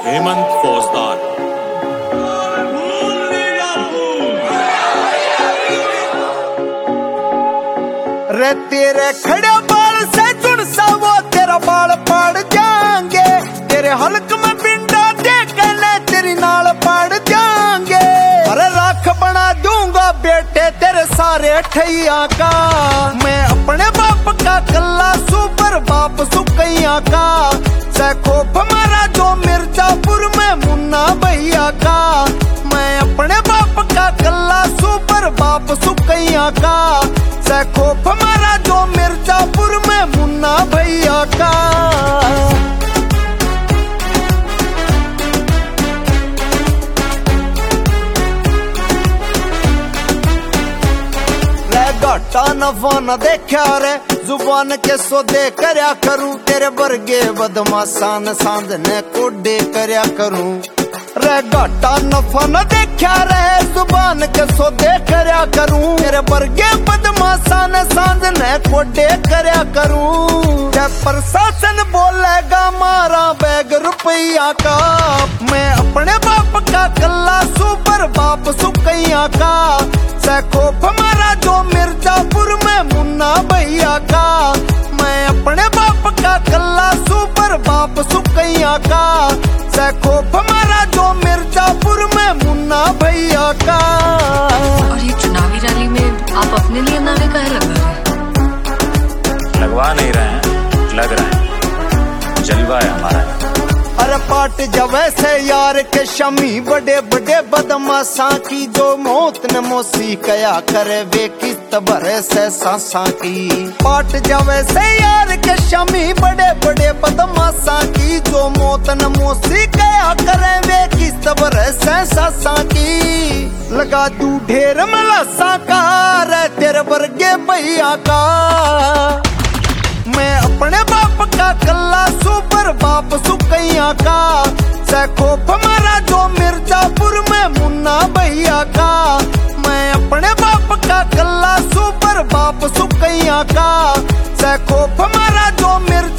हेमंत फौजदार। रे तेरे खड़े बाल से जुड़सा वो तेरा बाल पाड़ जाएंगे, तेरे हल्क में पिंडा देखने तेरी नाल पाड़ जाएंगे। अरे राख बना दूंगा बेटे तेरे सारे ठैया का, मैं अपने बाप का कल्ला सुपर बाप सुकैया का। सैखोफ मारा जो मिर्जापुर में मुन्ना भैया का, मैं अपने बाप का कल्ला सुपर बाप सुकैया का। सैखोफ मारा जो मिर्जापुर में मुन्ना भैया का। घाटा नफा न देखा रे जुबान के सौदे करया करूं, तेरे वर्गे बदमाशान सांधने कोडे करया करूं। रे घाटा नफा न देखा रे जुबान के सौदे करया करूं, तेरे वर्गे बदमाशान सांधने कोडे करया करूं। जब प्रशासन बोलेगा मारा बैग रुपया का, मैं अपने बाप का कल्ला सुपर बाप सुकैया का। सैखोफ मारा जो मिर्जापुर में मुन्ना भैया का, मैं अपने बाप का कल्ला सुपर बाप सुकैया का। सैखोफ मारा जो मिर्जापुर में मुन्ना भैया का। और ये चुनावी रैली में आप अपने लिए नारे काहे लगा रहे हैं? लगवा नहीं रहे हैं, लग रहे हैं, जलवा है हमारा। अरे पाट जब ऐसे यार के शमी बड़े बड़े बदमाशा की, जो मौत ने मोसी कया करे वे किस्त भरे से सांसा की। पाट जब ऐसे यार के शमी बड़े बड़े बदमाशा की, जो मौत ने मोसी कया करे वे किस्त भरे से सांसा की। लगा तू ढेर मलासा का रे तेरे वर्गे भैया का, मैं अपने बाप का कल्ला सुपर बाप सुकैया का। सैखोफ मारा जो मिर्जापुर में मुन्ना भैया का, मैं अपने बाप का कल्ला सुपर बाप सुकैया का। सैखोफ मारा जो मिर्जा